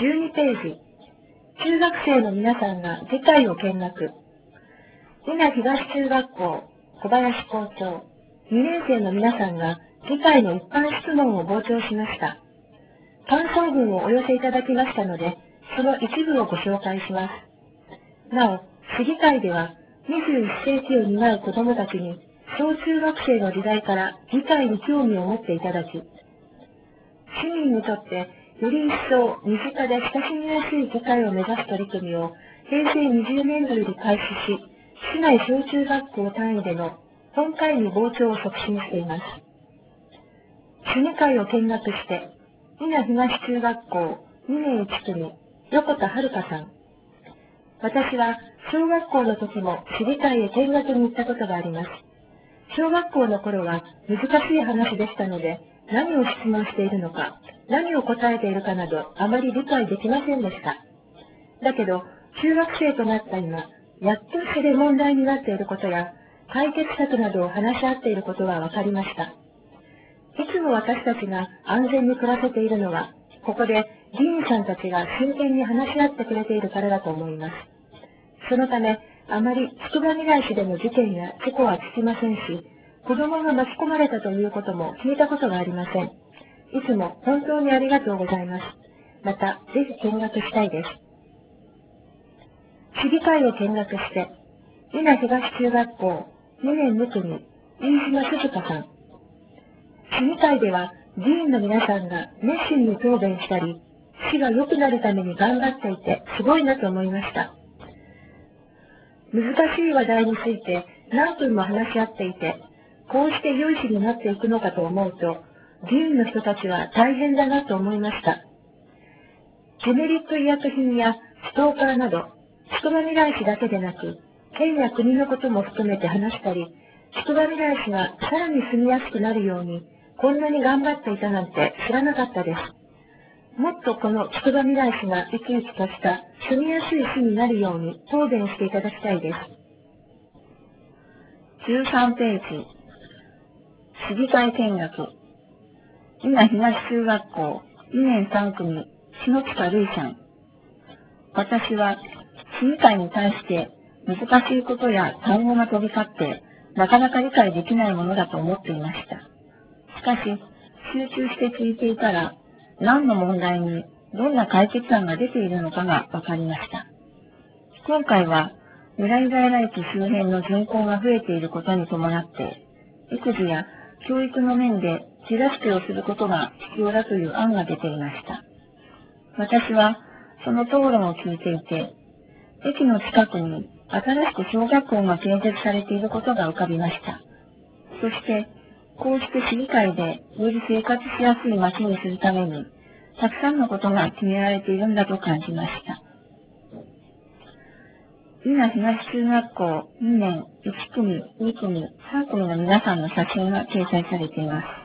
12ページ。中学生の皆さんが議会を見学。伊那東中学校小林校長、2年生の皆さんが議会の一般質問を傍聴しました。感想文をお寄せいただきましたので、その一部をご紹介します。なお、市議会では21世紀を担う子どもたちに小中学生の時代から議会に興味を持っていただき、市民にとってより一層身近で親しみやすい議会を目指す取り組みを平成20年度より開始し、市内小中学校単位での本会議傍聴を促進しています。市議会を見学して、伊那東中学校2年1組、横田遥さん。私は小学校の時も市議会へ見学に行ったことがあります。小学校の頃は難しい話でしたので、何を質問しているのか、何を答えているかなどあまり理解できませんでした。だけど、中学生となった今、やっと市で問題になっていることや、解決策などを話し合っていることが分かりました。いつも私たちが安全に暮らせているのは、ここで議員さんたちが真剣に話し合ってくれているからだと思います。そのため、あまりつくばみらい市での事件や事故は聞きませんし、子供が巻き込まれたということも聞いたことがありません。いつも本当にありがとうございます。また、ぜひ見学したいです。市議会を見学して、伊那東中学校2年2組、飯島鈴香さん。市議会では議員の皆さんが熱心に答弁したり、市が良くなるために頑張っていてすごいなと思いました。難しい話題について何分も話し合っていて、こうして良い市になっていくのかと思うと、議員の人たちは大変だなと思いました。ジェネリック医薬品やストーカーなど、つくばみらい市だけでなく、県や国のことも含めて話したり、つくばみらい市がさらに住みやすくなるように、こんなに頑張っていたなんて知らなかったです。もっとこのつくばみらい市が生き生きとした住みやすい市になるように答弁していただきたいです。13ページ。市議会見学。伊那東中学校2年3組、篠塚瑠衣さん。私は市議会に対して難しいことや単語が飛び交って、なかなか理解できないものだと思っていました。しかし、集中して聞いていたら、何の問題にどんな解決案が出ているのかが分かりました。今回は、未来平駅周辺の人口が増えていることに伴って、育児や教育の面で手助けをすることが必要だという案が出ていました。私は、その討論を聞いていて、駅の近くに新しく小学校が建設されていることが浮かびました。そして、こうして市議会でより生活しやすい街にするために、たくさんのことが決められているんだと感じました。伊那東中学校2年1組、2組、3組の皆さんの写真が掲載されています。